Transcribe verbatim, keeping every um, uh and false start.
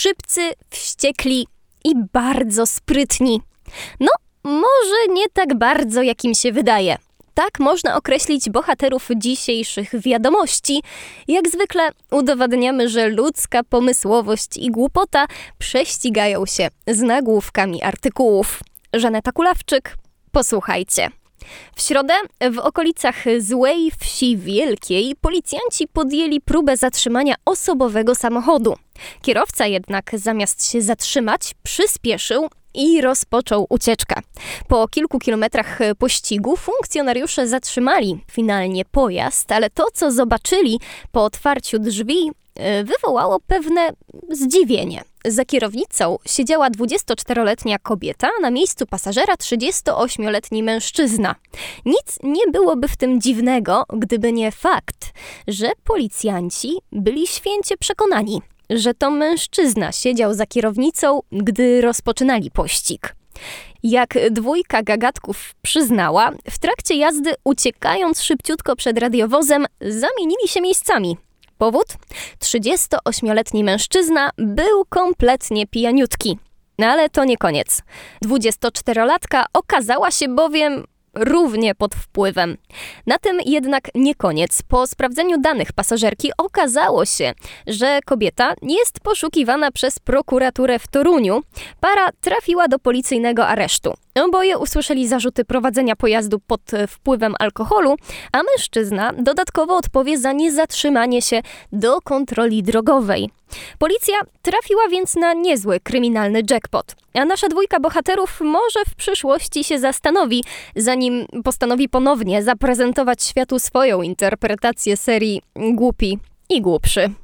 szybcy, wściekli i bardzo sprytni. No, może nie tak bardzo, jak im się wydaje. Tak można określić bohaterów dzisiejszych wiadomości. Jak zwykle udowadniamy, że ludzka pomysłowość i głupota prześcigają się z nagłówkami artykułów. Żaneta Kulawczyk, posłuchajcie. W środę w okolicach Złej Wsi Wielkiej policjanci podjęli próbę zatrzymania osobowego samochodu. Kierowca jednak zamiast się zatrzymać, przyspieszył i rozpoczął ucieczkę. Po kilku kilometrach pościgu funkcjonariusze zatrzymali finalnie pojazd, ale to, co zobaczyli po otwarciu drzwi, wywołało pewne zdziwienie. Za kierownicą siedziała dwudziestoczteroletnia kobieta, a na miejscu pasażera trzydziestoośmioletni mężczyzna. Nic nie byłoby w tym dziwnego, gdyby nie fakt, że policjanci byli święcie przekonani, że to mężczyzna siedział za kierownicą, gdy rozpoczynali pościg. Jak dwójka gagatków przyznała, w trakcie jazdy, uciekając szybciutko przed radiowozem, zamienili się miejscami. Powód? trzydziestoośmioletni mężczyzna był kompletnie pijaniutki. No ale to nie koniec. dwudziestoczterolatka okazała się bowiem równie pod wpływem. Na tym jednak nie koniec. Po sprawdzeniu danych pasażerki okazało się, że kobieta jest poszukiwana przez prokuraturę w Toruniu. Para trafiła do policyjnego aresztu. Oboje usłyszeli zarzuty prowadzenia pojazdu pod wpływem alkoholu, a mężczyzna dodatkowo odpowie za niezatrzymanie się do kontroli drogowej. Policja trafiła więc na niezły kryminalny jackpot, a nasza dwójka bohaterów może w przyszłości się zastanowi, zanim postanowi ponownie zaprezentować światu swoją interpretację serii Głupi i Głupszy.